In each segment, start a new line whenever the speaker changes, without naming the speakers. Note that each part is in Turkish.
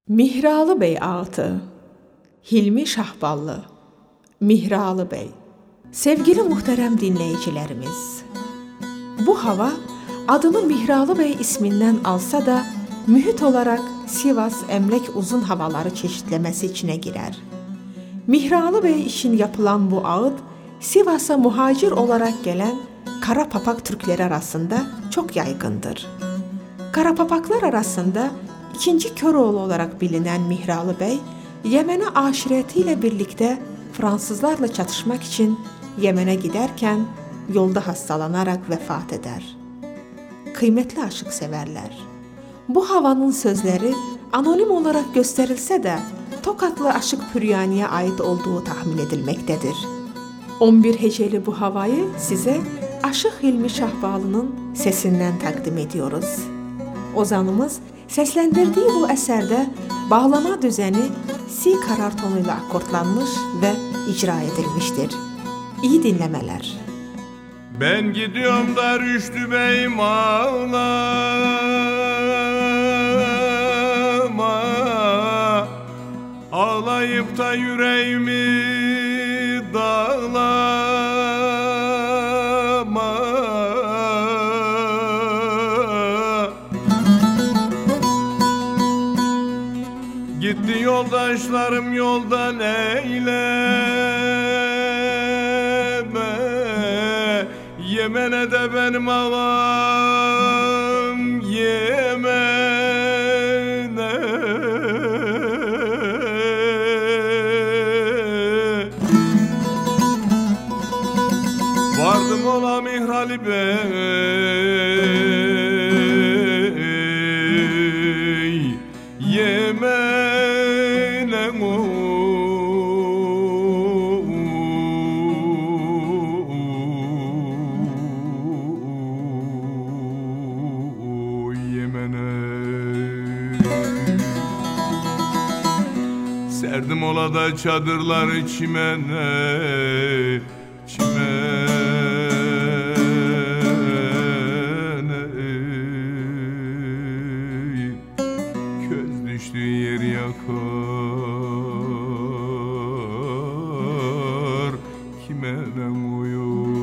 Mihralı Bey ağıtı, Hilmi Şahballı. Mihralı Bey. Sevgili muhterem dinleyicilerimiz, bu hava adını Mihralı Bey isminden alsa da mühit olarak Sivas Emlek uzun havaları çeşitlemesi içine girer. Mihralı Bey için yapılan bu ağıt, Sivas'a muhacir olarak gelen Karapapak Türkleri arasında çok yaygındır. Karapapaklar arasında İkinci Köroğlu olarak bilinen Mihralı Bey, Yemen'e aşiretiyle birlikte Fransızlarla çatışmak için Yemen'e giderken yolda hastalanarak vefat eder. Kıymetli aşık severler, bu havanın sözleri anonim olarak gösterilse de Tokatlı Aşık Püryani'ye ait olduğu tahmin edilmektedir. 11 heceli bu havayı size Aşık Hilmi Şahballı'nın sesinden takdim ediyoruz. Ozanımız seslendirdiği bu eserde bağlama düzeni si karar tonuyla akortlanmış ve icra edilmiştir. İyi dinlemeler.
Ben gidiyorum da Rüştü Bey'im ağlama, ağlayıp da yüreğimi dağlama. Gitti yoldaşlarım yoldan eyleme, Yemen'e de benim ağam Yemen'e. Vardım ola Mihralı Bey, Yemen'e serdim ola da çadırları çimene, çimene. Köz düştüğü yer yakar, kime ne uyuyor.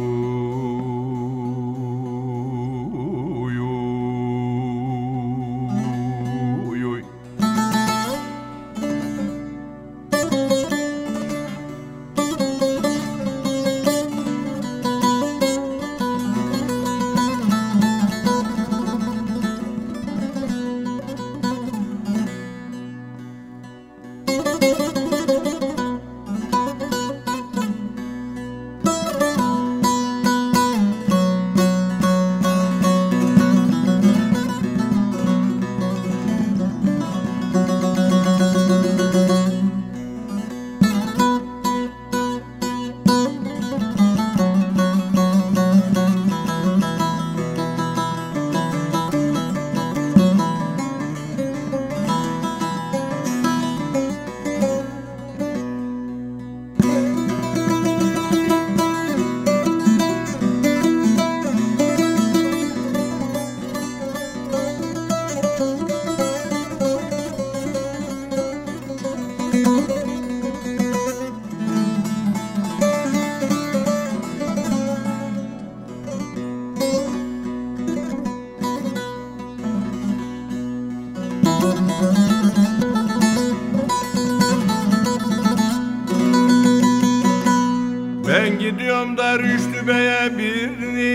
Ben gidiyorum da Rüştü Bey'e bir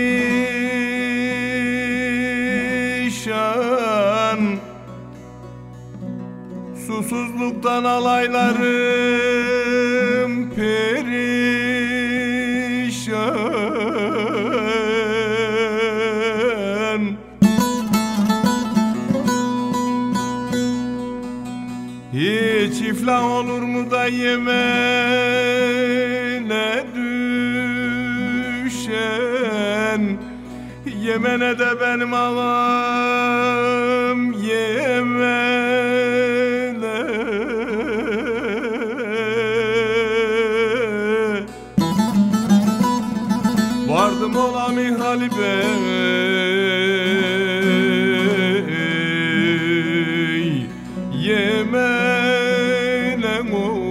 nişan, susuzluktan alaylarım perişan. Hiç iflah olur mu da Yemen'e düşen, Yemen'e de benim ağam Yemen'e. Vardım ola Mihralı Bey, Yemen'e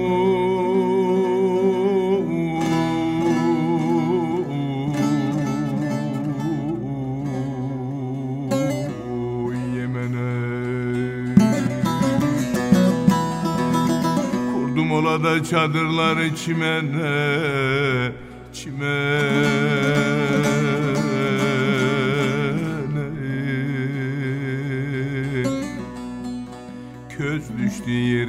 kurdum ola da çadırları çimene, köz düştü yer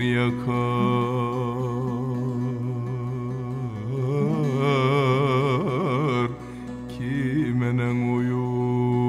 yakar kimenen uyur.